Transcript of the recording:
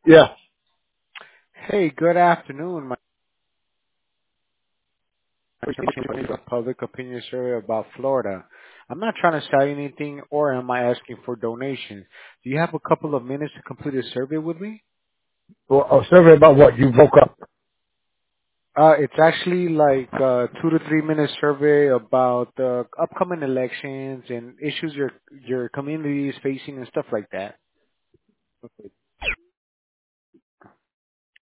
Yeah. Hey, good afternoon. My public opinion survey about Florida. I'm not trying to sell you anything, or am I asking for donations? Do you have a couple of minutes to complete a survey with me? Well, a survey about what? You woke up. It's actually like a 2 to 3 minute survey about the upcoming elections and issues your community is facing and stuff like that.